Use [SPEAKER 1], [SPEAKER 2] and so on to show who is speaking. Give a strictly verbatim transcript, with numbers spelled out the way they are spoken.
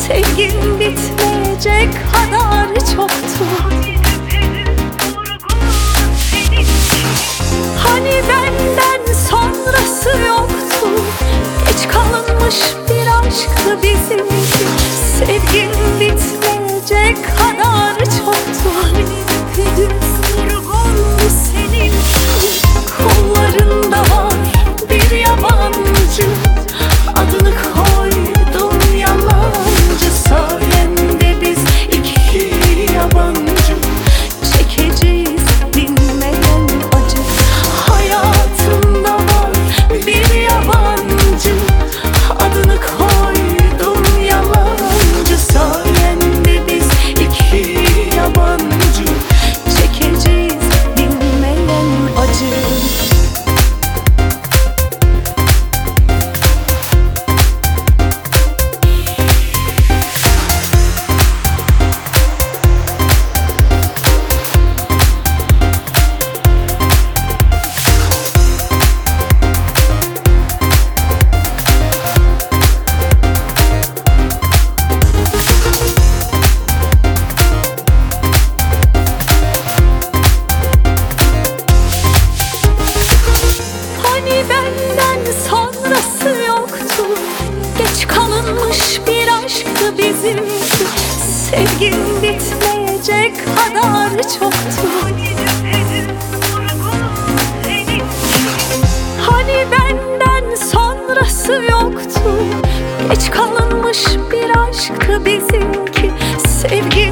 [SPEAKER 1] Sevgin bitmeyecek kadar çoktu. Hani benden sonrası yoktu. Geç kalınmış bir aşktı bizimki. Sevgin bitmeyecek kadar çoktu. Hani düpedüz vurgundu senin. Kollarında var bir yabancı. Adını koydum yalancı. Sayende biz iki yabancı çekeceğiz dinmeyen acı. Hayatımda var bir yabancı. Adını koydum yalancı. Sayende biz iki yabancı çekeceğiz dinmeyen acı. Hani benden sonrası yoktu. Geç kalınmış bir aşktı bizimki. Sevgin bitmeyecek kadar çoktu. Hani benden sonrası yoktu. Geç kalınmış bir aşktı bizimki. Sevgin